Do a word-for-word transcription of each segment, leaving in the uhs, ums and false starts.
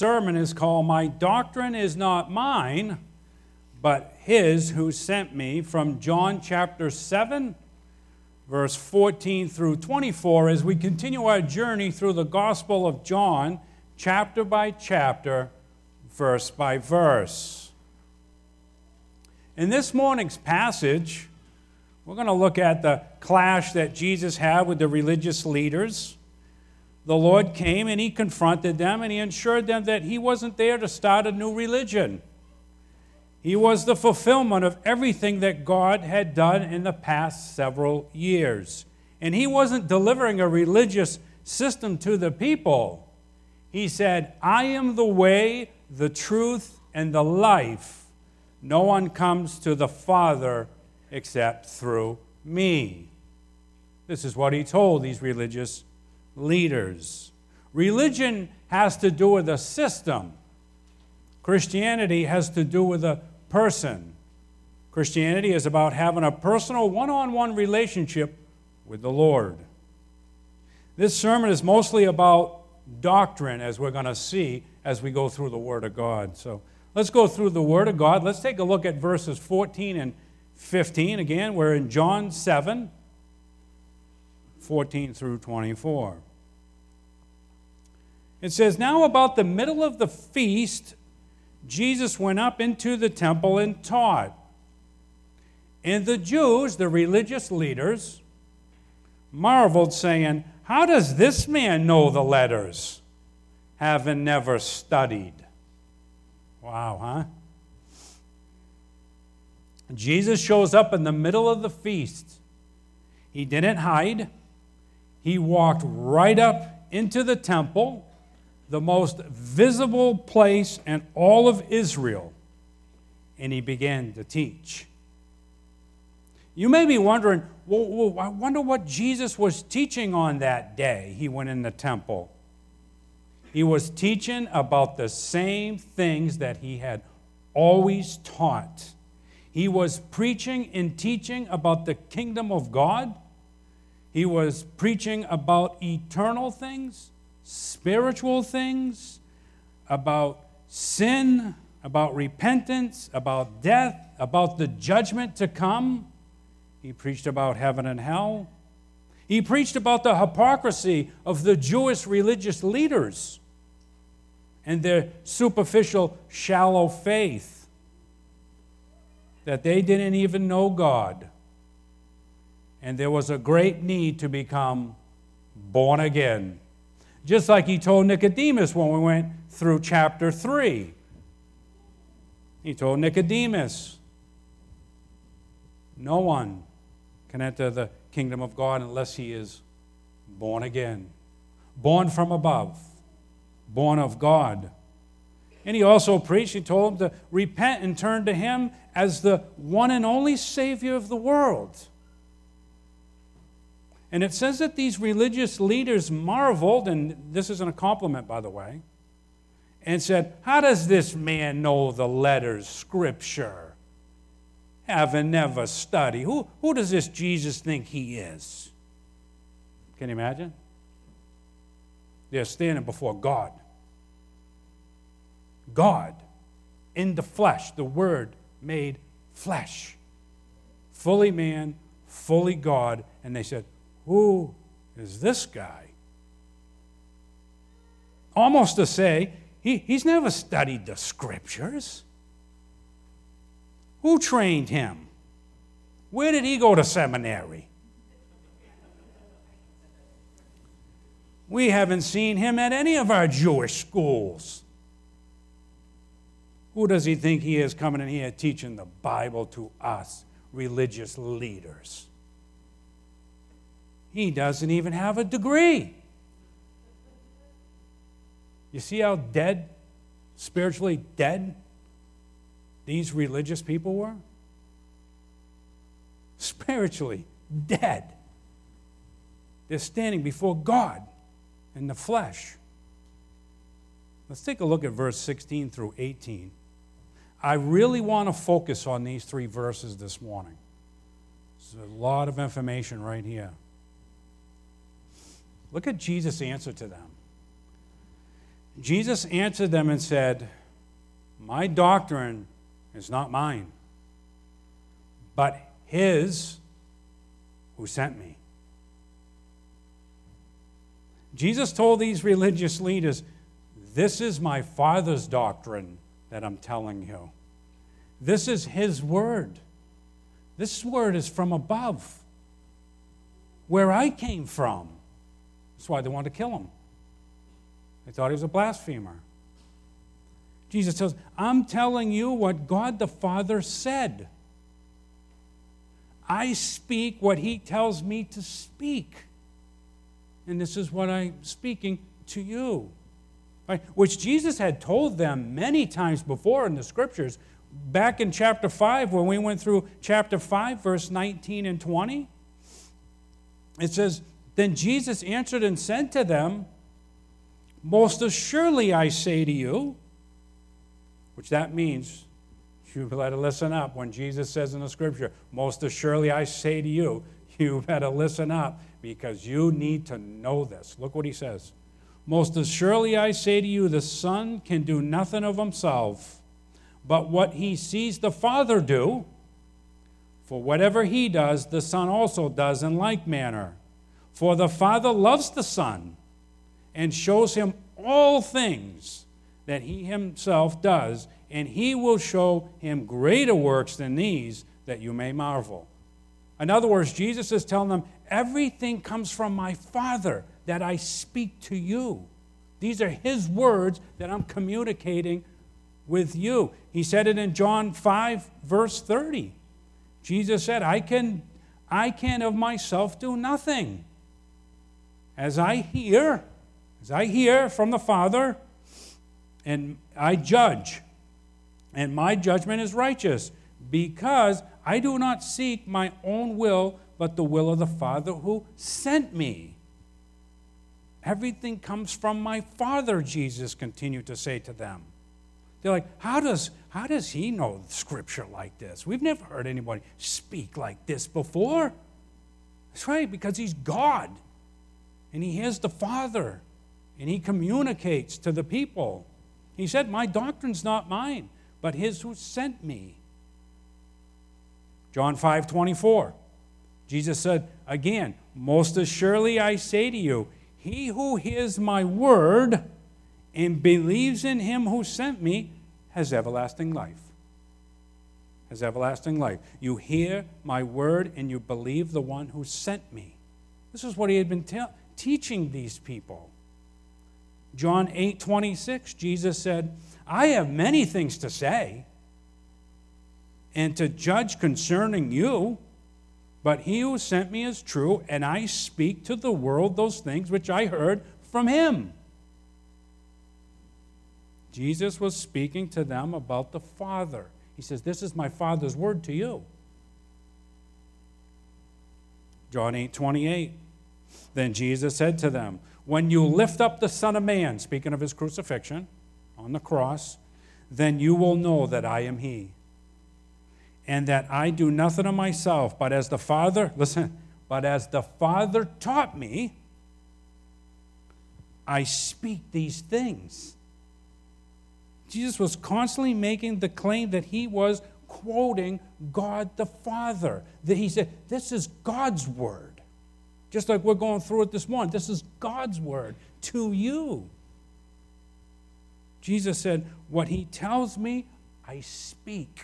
sermon is called "My Doctrine is Not Mine, but His Who Sent Me," from John chapter seven, verse fourteen through twenty-four, as we continue our journey through the Gospel of John, chapter by chapter, verse by verse. In this morning's passage, we're going to look at the clash that Jesus had with the religious leaders. The Lord came and He confronted them and He assured them that He wasn't there to start a new religion. He was the fulfillment of everything that God had done in the past several years. And He wasn't delivering a religious system to the people. He said, "I am the way, the truth, and the life. No one comes to the Father except through me." This is what He told these religious leaders. Religion has to do with a system. Christianity has to do with a person. Christianity is about having a personal one-on-one relationship with the Lord. This sermon is mostly about doctrine, as we're going to see as we go through the Word of God. So let's go through the Word of God. Let's take a look at verses fourteen and fifteen. Again, we're in John seven, fourteen through twenty-four. It says, "Now about the middle of the feast, Jesus went up into the temple and taught. And the Jews, the religious leaders, marveled, saying, 'How does this man know the letters, having never studied?'" Wow, huh? Jesus shows up in the middle of the feast. He didn't hide. He walked right up into the temple, the most visible place in all of Israel, and He began to teach. You may be wondering, well, well, I wonder what Jesus was teaching on that day He went in the temple. He was teaching about the same things that He had always taught. He was preaching and teaching about the kingdom of God. He was preaching about eternal things, spiritual things, about sin, about repentance, about death, about the judgment to come. He preached about heaven and hell. He preached about the hypocrisy of the Jewish religious leaders and their superficial, shallow faith, that they didn't even know God. And there was a great need to become born again. Just like He told Nicodemus when we went through chapter three. He told Nicodemus, no one can enter the kingdom of God unless he is born again. Born from above. Born of God. And He also preached, He told him to repent and turn to Him as the one and only Savior of the world. And it says that these religious leaders marveled, and this isn't a compliment, by the way, and said, "How does this man know the letters, Scripture, having never studied? Who, who does this Jesus think He is?" Can you imagine? They're standing before God. God in the flesh, the Word made flesh. Fully man, fully God. And they said, "Who is this guy?" Almost to say, he, he's never studied the Scriptures. Who trained him? Where did he go to seminary? We haven't seen him at any of our Jewish schools. Who does he think he is coming in here teaching the Bible to us religious leaders? He doesn't even have a degree. You see how dead, spiritually dead, these religious people were? Spiritually dead. They're standing before God in the flesh. Let's take a look at verse sixteen through eighteen. I really want to focus on these three verses this morning. There's a lot of information right here. Look at Jesus' answer to them. Jesus answered them and said, my doctrine is not mine, but his who sent me. Jesus told these religious leaders, this is my Father's doctrine that I'm telling you. This is his word. This word is from above, where I came from. That's why they wanted to kill him. They thought he was a blasphemer. Jesus says, I'm telling you what God the Father said. I speak what he tells me to speak. And this is what I'm speaking to you. Right? Which Jesus had told them many times before in the scriptures. Back in chapter five, when we went through chapter five, verse nineteen and twenty, it says, then Jesus answered and said to them, most assuredly I say to you, which that means you better listen up when Jesus says in the scripture, most assuredly I say to you, you better listen up because you need to know this. Look what he says. Most assuredly I say to you, the Son can do nothing of himself, but what he sees the Father do, for whatever he does, the Son also does in like manner. For the Father loves the Son and shows him all things that he himself does, and he will show him greater works than these, that you may marvel. In other words, Jesus is telling them, everything comes from my Father that I speak to you. These are his words that I'm communicating with you. He said it in John five, verse thirty. Jesus said, I can, I can of myself do nothing. As I hear, as I hear from the Father, and I judge, and my judgment is righteous, because I do not seek my own will, but the will of the Father who sent me. Everything comes from my Father, Jesus continued to say to them. They're like, how does, how does he know Scripture like this? We've never heard anybody speak like this before. That's right, because he's God, and he hears the Father, and he communicates to the people. He said, my doctrine's not mine, but his who sent me. John five twenty-four. Jesus said, again, most assuredly I say to you, he who hears my word and believes in him who sent me has everlasting life. Has everlasting life. You hear my word and you believe the one who sent me. This is what he had been te- teaching these people. John eight twenty-six, Jesus said, I have many things to say and to judge concerning you, but he who sent me is true, and I speak to the world those things which I heard from him. Jesus was speaking to them about the Father. He says, this is my Father's word to you. John eight twenty-eight. Then Jesus said to them, when you lift up the Son of Man, speaking of his crucifixion on the cross, then you will know that I am he, and that I do nothing of myself, but as the Father, listen, but as the Father taught me, I speak these things. Jesus was constantly making the claim that he was quoting God the Father. That he said, this is God's word. Just like we're going through it this morning. This is God's word to you. Jesus said, what he tells me, I speak.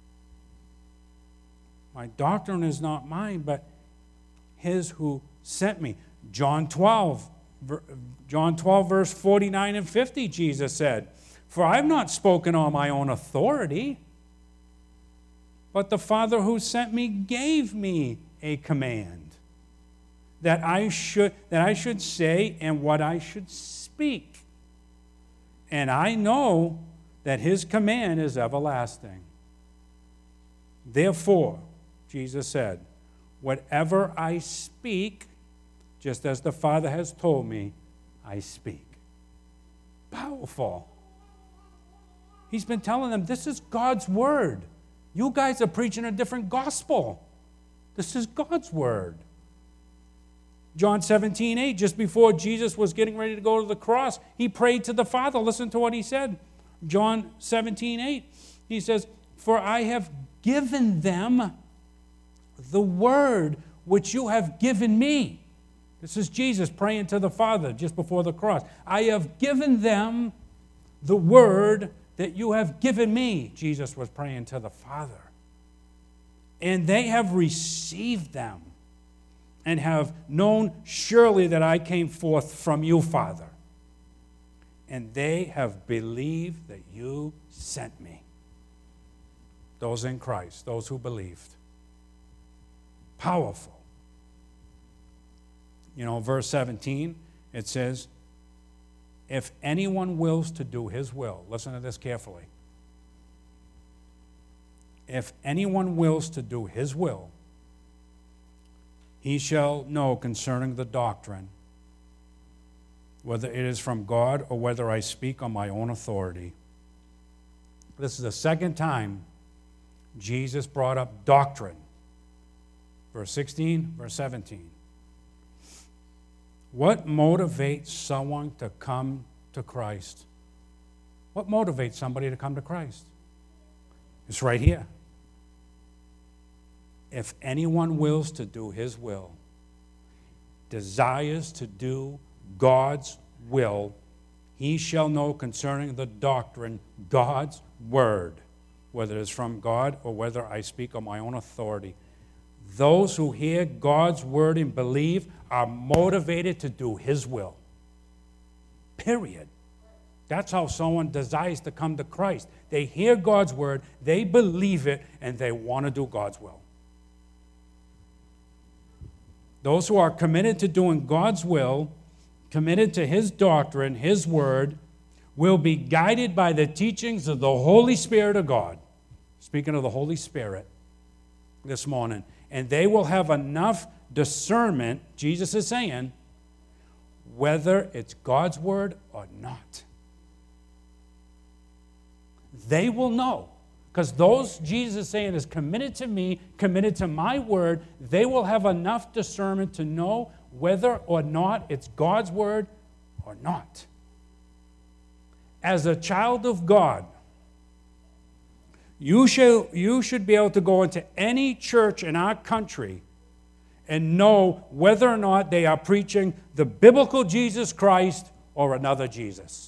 My doctrine is not mine, but his who sent me. John twelve, John twelve, verse forty-nine and fifty, Jesus said, for I have not spoken on my own authority, but the Father who sent me gave me a command that I should that I should say and what I should speak. And I know that his command is everlasting. Therefore, Jesus said, whatever I speak, just as the Father has told me, I speak. Powerful. He's been telling them, this is God's word. You guys are preaching a different gospel. This is God's word. John seventeen eight, just before Jesus was getting ready to go to the cross, he prayed to the Father. Listen to what he said. John seventeen eight. He says, "For I have given them the word which you have given me." This is Jesus praying to the Father just before the cross. "I have given them the word that you have given me." Jesus was praying to the Father. "And they have received them, and have known surely that I came forth from you, Father. And they have believed that you sent me." Those in Christ, those who believed. Powerful. You know, verse seventeen, it says, "If anyone wills to do his will," listen to this carefully. "If anyone wills to do his will, he shall know concerning the doctrine, whether it is from God or whether I speak on my own authority." This is the second time Jesus brought up doctrine. Verse sixteen, verse seventeen. What motivates someone to come to Christ? What motivates somebody to come to Christ? It's right here. "If anyone wills to do his will, desires to do God's will, he shall know concerning the doctrine God's word, whether it is from God or whether I speak on my own authority." Those who hear God's word and believe are motivated to do his will. Period. That's how someone desires to come to Christ. They hear God's word, they believe it, and they want to do God's will. Those who are committed to doing God's will, committed to his doctrine, his word, will be guided by the teachings of the Holy Spirit of God. Speaking of the Holy Spirit this morning. And they will have enough discernment, Jesus is saying, whether it's God's word or not. They will know. Because those Jesus is saying is committed to me, committed to my word, they will have enough discernment to know whether or not it's God's word or not. As a child of God, you should, you should be able to go into any church in our country and know whether or not they are preaching the biblical Jesus Christ or another Jesus.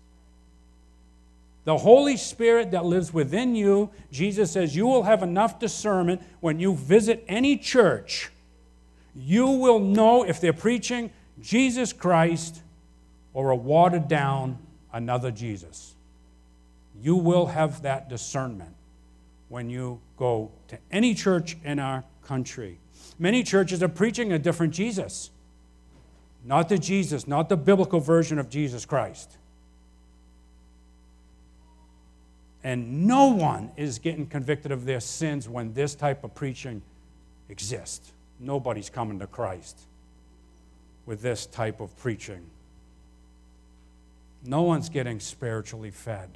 The Holy Spirit that lives within you, Jesus says you will have enough discernment when you visit any church. You will know if they're preaching Jesus Christ or a watered down another Jesus. You will have that discernment when you go to any church in our country. Many churches are preaching a different Jesus. Not the Jesus, not the biblical version of Jesus Christ. And no one is getting convicted of their sins when this type of preaching exists. Nobody's coming to Christ with this type of preaching. No one's getting spiritually fed.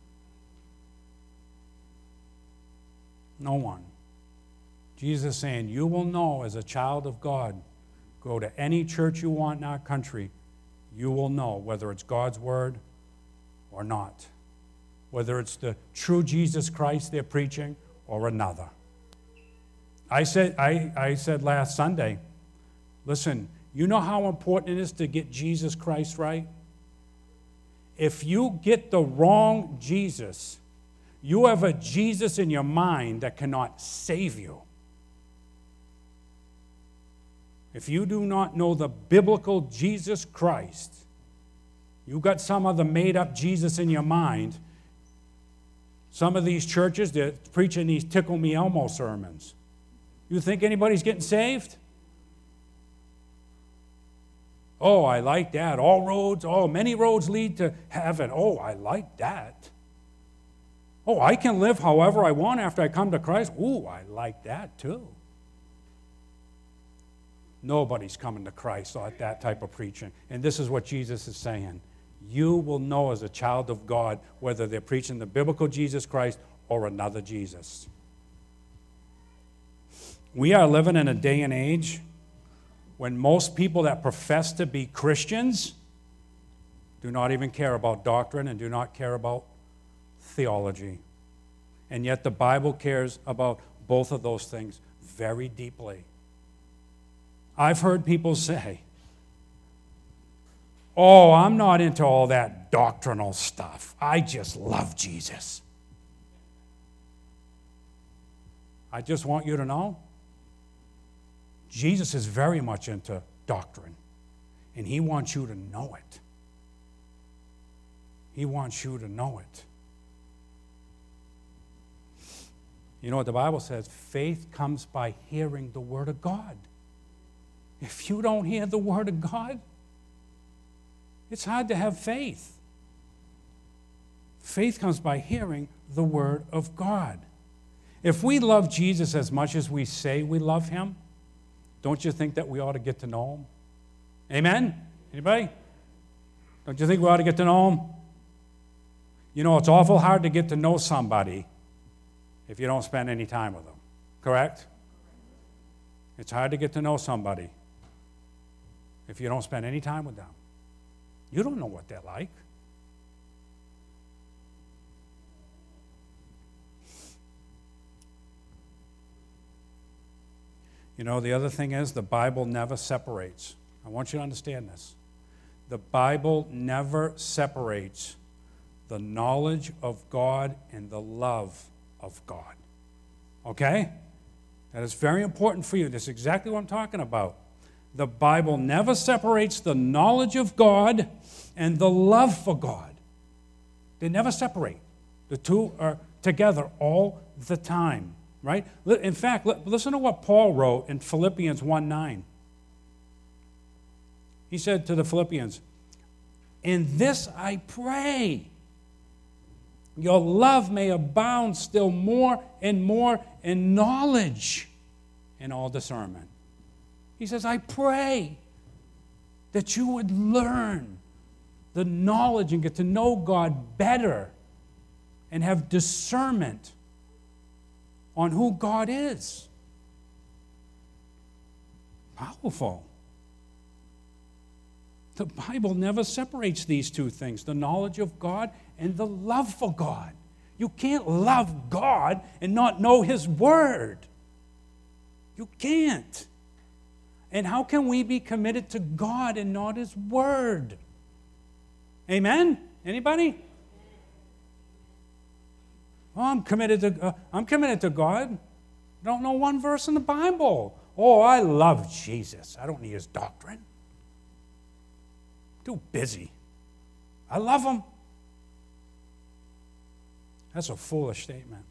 No one. Jesus is saying, you will know as a child of God, go to any church you want in our country, you will know whether it's God's word or not. Whether it's the true Jesus Christ they're preaching or another. I said, I, I said last Sunday, listen, you know how important it is to get Jesus Christ right? If you get the wrong Jesus, you have a Jesus in your mind that cannot save you. If you do not know the biblical Jesus Christ, you got some other made-up Jesus in your mind. Some of these churches, they're preaching these Tickle Me Elmo sermons. You think anybody's getting saved? Oh, I like that. All roads, oh, many roads lead to heaven. Oh, I like that. Oh, I can live however I want after I come to Christ. Ooh, I like that too. Nobody's coming to Christ at that type of preaching. And this is what Jesus is saying. You will know as a child of God whether they're preaching the biblical Jesus Christ or another Jesus. We are living in a day and age when most people that profess to be Christians do not even care about doctrine and do not care about theology. And yet the Bible cares about both of those things very deeply. I've heard people say, oh, I'm not into all that doctrinal stuff. I just love Jesus. I just want you to know, Jesus is very much into doctrine, and he wants you to know it. He wants you to know it. You know what the Bible says? Faith comes by hearing the Word of God. If you don't hear the Word of God, it's hard to have faith. Faith comes by hearing the Word of God. If we love Jesus as much as we say we love him, don't you think that we ought to get to know him? Amen? Anybody? Don't you think we ought to get to know him? You know, it's awful hard to get to know somebody if you don't spend any time with them. Correct? It's hard to get to know somebody if you don't spend any time with them. You don't know what they're like. You know, the other thing is the Bible never separates. I want you to understand this. The Bible never separates the knowledge of God and the love of God. Okay? That is very important for you. That's exactly what I'm talking about. The Bible never separates the knowledge of God and the love for God. They never separate. The two are together all the time. Right? In fact, listen to what Paul wrote in Philippians one nine. He said to the Philippians, "In this I pray, your love may abound still more and more in knowledge and all discernment." He says, I pray that you would learn the knowledge and get to know God better and have discernment on who God is. Powerful. The Bible never separates these two things, the knowledge of God and the love for God. You can't love God and not know his word. You can't. And how can we be committed to God and not his word? Amen? Anybody? Oh, I'm committed to uh, I'm committed to God. I don't know one verse in the Bible. Oh, I love Jesus. I don't need his doctrine. Too busy. I love him. That's a foolish statement.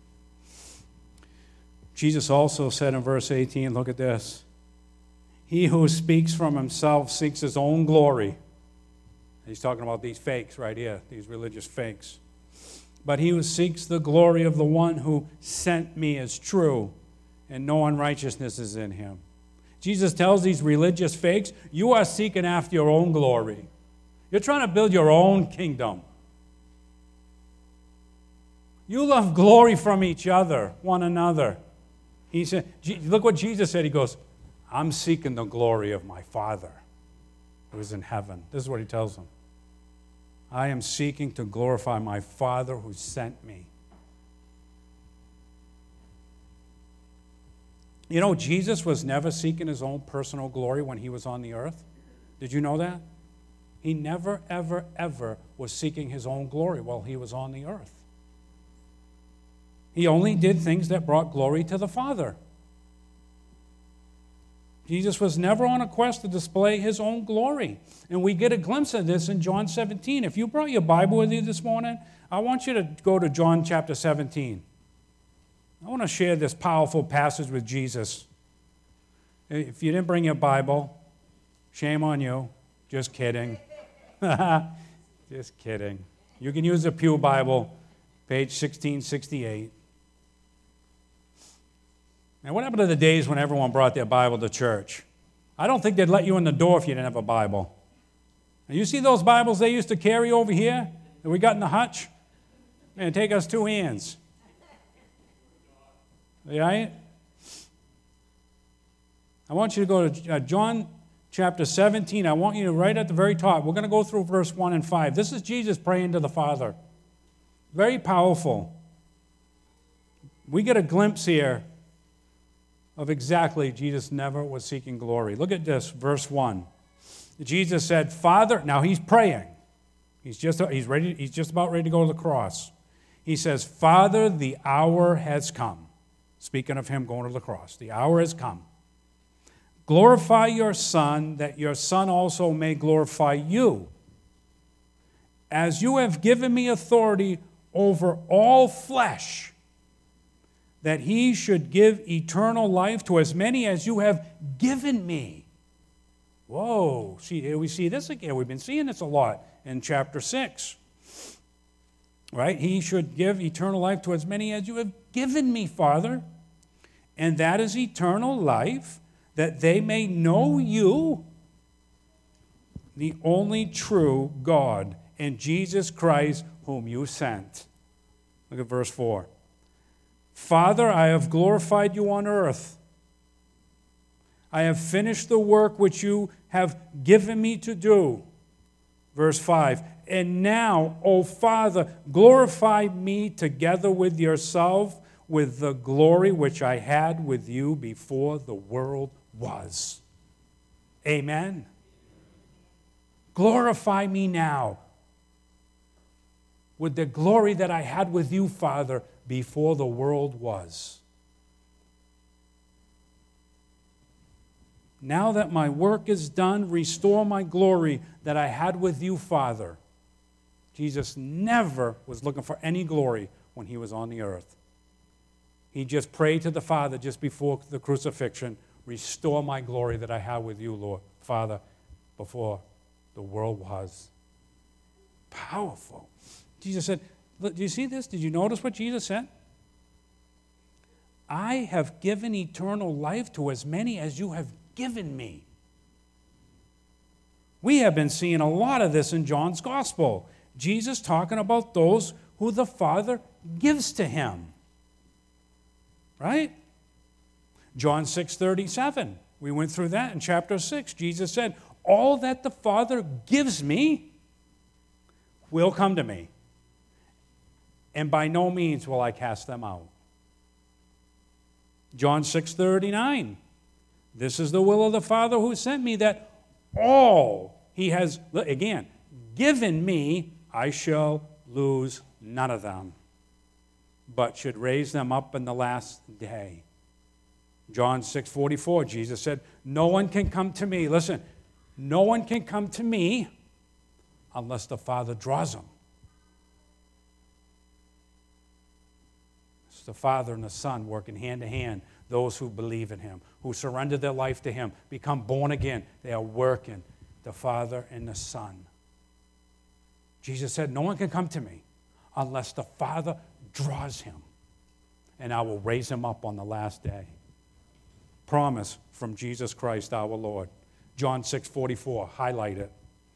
Jesus also said in verse eighteen, look at this. He who speaks from himself seeks his own glory. He's talking about these fakes right here, these religious fakes. But he who seeks the glory of the one who sent me is true, and no unrighteousness is in him. Jesus tells these religious fakes, you are seeking after your own glory. You're trying to build your own kingdom. You love glory from each other, one another. He said, look what Jesus said. He goes, I'm seeking the glory of my Father who is in heaven. This is what he tells them. I am seeking to glorify my Father who sent me. You know, Jesus was never seeking his own personal glory when he was on the earth. Did you know that? He never, ever, ever was seeking his own glory while he was on the earth. He only did things that brought glory to the Father. Jesus was never on a quest to display his own glory. And we get a glimpse of this in John seventeen. If you brought your Bible with you this morning, I want you to go to John chapter seventeen. I want to share this powerful passage with Jesus. If you didn't bring your Bible, shame on you. Just kidding. Just kidding. You can use the Pew Bible, page sixteen sixty-eight. Now, what happened to the days when everyone brought their Bible to church? I don't think they'd let you in the door if you didn't have a Bible. And you see those Bibles they used to carry over here that we got in the hutch? Man, it'd take us two hands. All right? I want you to go to uh, John chapter seventeen, I want you to, right at the very top, we're going to go through verse one and five. This is Jesus praying to the Father. Very powerful. We get a glimpse here of exactly Jesus never was seeking glory. Look at this, verse one. Jesus said, Father, now he's praying. He's just, he's ready, he's just about ready to go to the cross. He says, Father, the hour has come. Speaking of him going to the cross, the hour has come. Glorify your Son, that your Son also may glorify you. As you have given me authority over all flesh, that he should give eternal life to as many as you have given me. Whoa, see, here we see this again. We've been seeing this a lot in chapter six. Right? He should give eternal life to as many as you have given me, Father. And that is eternal life, that they may know you, the only true God, and Jesus Christ, whom you sent. Look at verse four. Father, I have glorified you on earth. I have finished the work which you have given me to do. Verse five. And now, O Father, glorify me together with yourself with the glory which I had with you before the world was. Amen. Glorify me now with the glory that I had with you, Father, before the world was. Now that my work is done, restore my glory that I had with you, Father. Jesus never was looking for any glory when he was on the earth. He just prayed to the Father just before the crucifixion, restore my glory that I had with you, Lord, Father, before the world was. Powerful. Jesus said, look, do you see this? Did you notice what Jesus said? I have given eternal life to as many as you have given me. We have been seeing a lot of this in John's Gospel. Jesus talking about those who the Father gives to him. Right? John six thirty-seven. We went through that in chapter six. Jesus said, all that the Father gives me will come to me, and by no means will I cast them out. John six thirty-nine. This is the will of the Father who sent me, that all he has, again, given me, I shall lose none of them, but should raise them up in the last day. John six forty-four, Jesus said, no one can come to me. Listen, no one can come to me unless the Father draws them. It's the Father and the Son working hand in hand. Those who believe in him, who surrender their life to him, become born again. They are working, the Father and the Son. Jesus said, no one can come to me unless the Father draws him, and I will raise him up on the last day. Promise from Jesus Christ our Lord. John six forty-four, highlight it.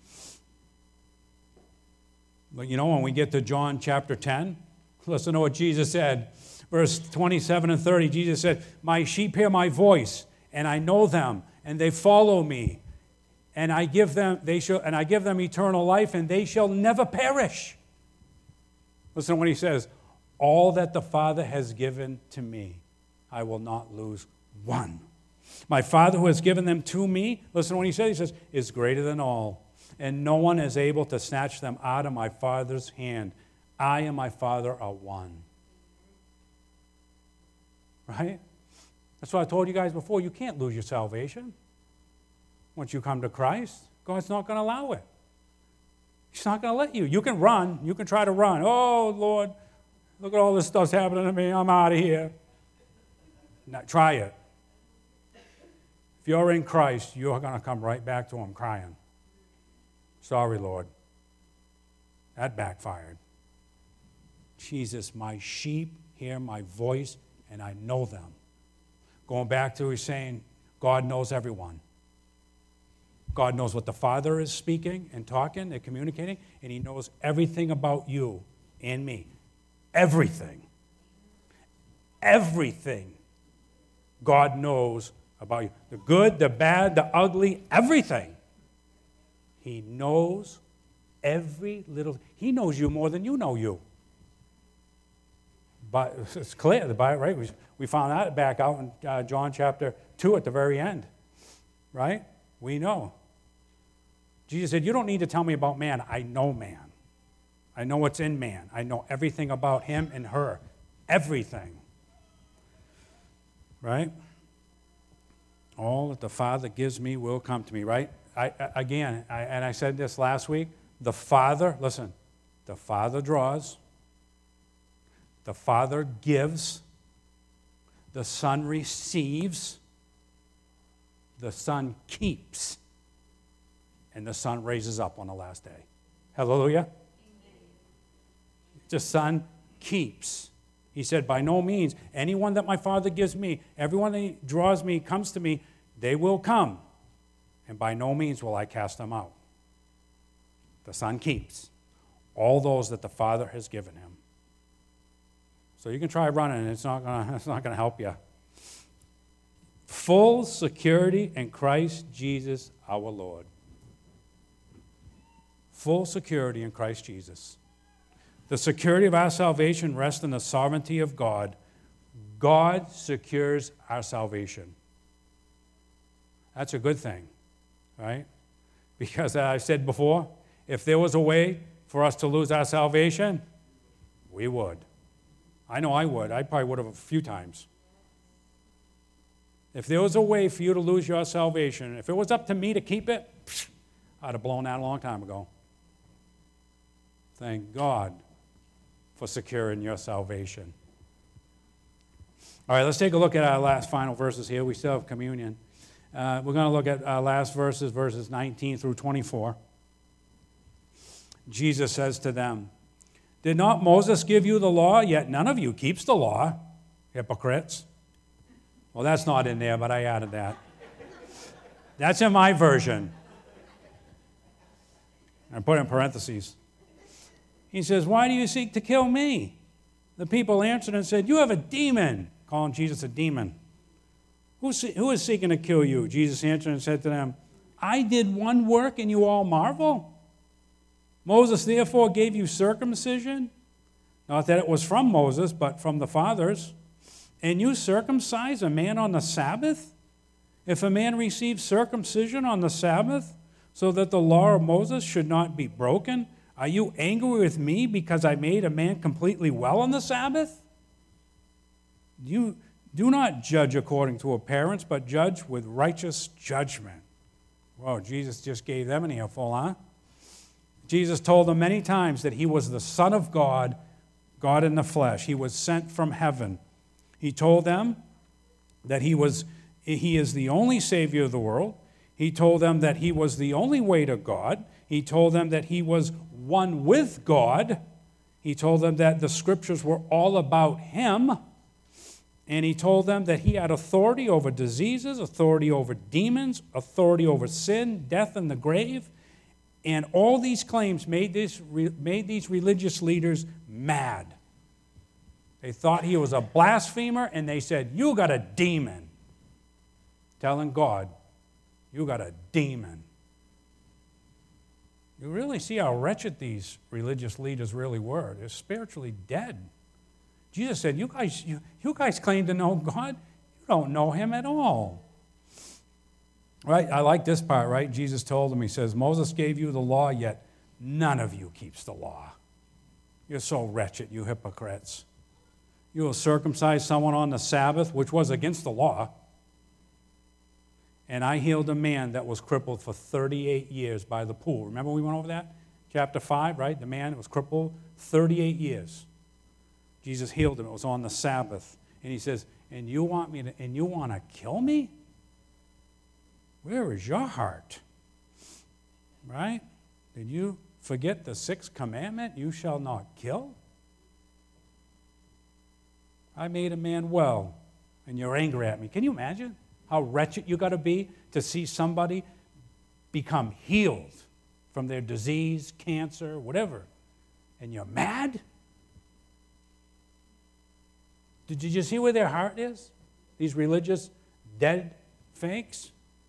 But you know, when we get to John chapter ten, listen to what Jesus said. Verse twenty-seven and thirty, Jesus said, my sheep hear my voice, and I know them, and they follow me. And I give them, they shall, and I give them eternal life, and they shall never perish. Listen to what he says. All that the Father has given to me, I will not lose one. My Father who has given them to me, listen to what he says, he says, is greater than all. And no one is able to snatch them out of my Father's hand. I and my Father are one. Right? That's what I told you guys before. You can't lose your salvation. Once you come to Christ, God's not going to allow it. He's not going to let you. You can run. You can try to run. Oh, Lord, look at all this stuff's happening to me. I'm out of here. Now, try it. If you're in Christ, you're going to come right back to him crying. Sorry, Lord. That backfired. Jesus, my sheep hear my voice, and I know them. Going back to he's saying, God knows everyone. God knows what the Father is speaking and talking and communicating, and he knows everything about you and me. Everything. Everything God knows about you. The good, the bad, the ugly, everything. He knows every little, he knows you more than you know you. But it's clear, the Bible, right? We, we found that back out in uh, John chapter two at the very end, right? We know. Jesus said, you don't need to tell me about man. I know man. I know what's in man. I know everything about him and her. Everything. Right? All that the Father gives me will come to me, right? I, I, again, I, and I said this last week, the Father, listen, the Father draws, the Father gives, the Son receives, the Son keeps, and the Son raises up on the last day. Hallelujah? The Son keeps. He said, by no means, anyone that my Father gives me, everyone that draws me, comes to me, they will come. And by no means will I cast them out. The Son keeps all those that the Father has given him. So you can try running, and it's not gonna, it's not gonna help you. Full security in Christ Jesus our Lord. Full security in Christ Jesus. The security of our salvation rests in the sovereignty of God. God secures our salvation. That's a good thing, right? Because as I said before, if there was a way for us to lose our salvation, we would. I know I would. I probably would have a few times. If there was a way for you to lose your salvation, if it was up to me to keep it, I'd have blown that a long time ago. Thank God for securing your salvation. All right, let's take a look at our last final verses here. We still have communion. Uh, we're going to look at our last verses, verses nineteen through twenty-four. Jesus says to them, did not Moses give you the law? Yet none of you keeps the law, hypocrites. Well, that's not in there, but I added that. That's in my version. I put it in parentheses. He says, why do you seek to kill me? The people answered and said, you have a demon, calling Jesus a demon. Who, who is seeking to kill you? Jesus answered and said to them, I did one work and you all marvel? Moses therefore gave you circumcision, not that it was from Moses, but from the fathers. And you circumcise a man on the Sabbath? If a man receives circumcision on the Sabbath, so that the law of Moses should not be broken, are you angry with me because I made a man completely well on the Sabbath? You do not judge according to appearance, but judge with righteous judgment. Whoa, Jesus just gave them an earful, huh? Jesus told them many times that he was the Son of God, God in the flesh. He was sent from heaven. He told them that he was, he is the only Savior of the world. He told them that he was the only way to God. He told them that he was one with God. He told them that the scriptures were all about him. And he told them that he had authority over diseases, authority over demons, authority over sin, death, and the grave. And all these claims made, this, made these religious leaders mad. They thought he was a blasphemer, and they said, you got a demon. Telling God, you got a demon. You really see how wretched these religious leaders really were. They're spiritually dead. Jesus said, you guys, you, you guys claim to know God. You don't know him at all. Right? I like this part, right? Jesus told them, he says, Moses gave you the law, yet none of you keeps the law. You're so wretched, you hypocrites. You will circumcise someone on the Sabbath, which was against the law. And I healed a man that was crippled for thirty-eight years by the pool. Remember we went over that? Chapter five, right? The man that was crippled thirty-eight years. Jesus healed him. It was on the Sabbath. And he says, and you want me to, and you want to kill me? Where is your heart? Right? Did you forget the sixth commandment? You shall not kill? I made a man well, and you're angry at me. Can you imagine how wretched you got to be to see somebody become healed from their disease, cancer, whatever, and you're mad? Did you see where their heart is? These religious, dead fakes.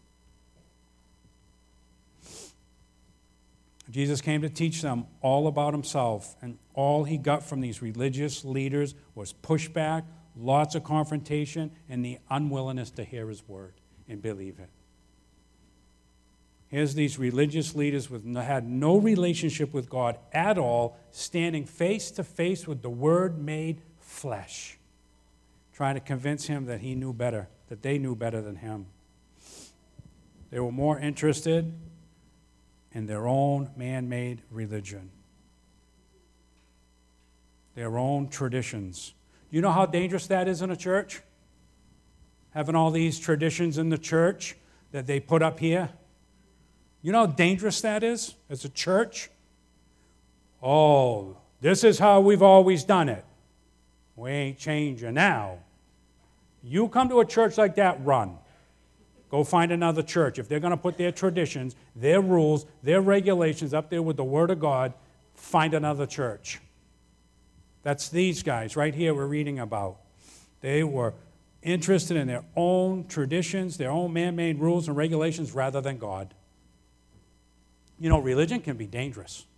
Jesus came to teach them all about himself, and all he got from these religious leaders was pushback, lots of confrontation, and the unwillingness to hear his word and believe it. Here's these religious leaders with had no relationship with God at all, standing face to face with the Word made flesh, trying to convince him that he knew better, that they knew better than him. They were more interested in their own man-made religion, their own traditions. You know how dangerous that is in a church? Having all these traditions in the church that they put up here. You know how dangerous that is as a church? Oh, this is how we've always done it. We ain't changing now. You come to a church like that, run. Go find another church. If they're going to put their traditions, their rules, their regulations up there with the Word of God, find another church. That's these guys right here we're reading about. They were interested in their own traditions, their own man-made rules and regulations rather than God. You know, religion can be dangerous.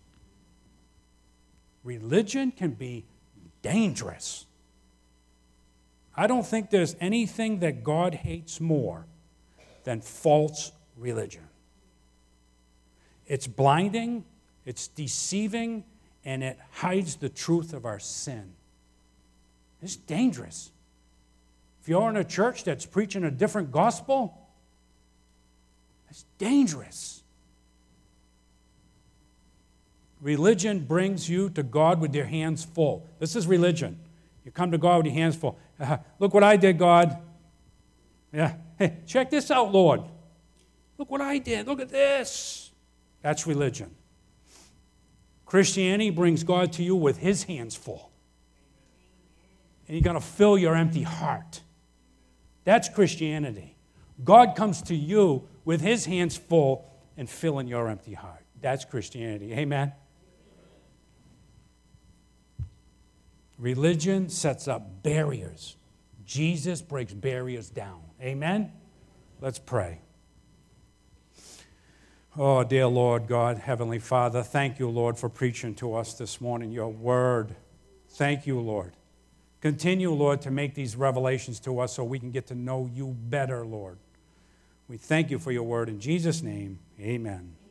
Religion can be dangerous. I don't think there's anything that God hates more than false religion. It's blinding, it's deceiving, and it hides the truth of our sin. It's dangerous. If you're in a church that's preaching a different gospel, it's dangerous. Religion brings you to God with your hands full. This is religion. You come to God with your hands full. Uh, look what I did, God. Yeah. Hey, check this out, Lord. Look what I did. Look at this. That's religion. Christianity brings God to you with his hands full. And you're going to fill your empty heart. That's Christianity. God comes to you with his hands full and filling your empty heart. That's Christianity. Amen? Religion sets up barriers. Jesus breaks barriers down. Amen? Let's pray. Oh, dear Lord God, Heavenly Father, thank you, Lord, for preaching to us this morning your word. Thank you, Lord. Continue, Lord, to make these revelations to us so we can get to know you better, Lord. We thank you for your word. In Jesus' name, amen.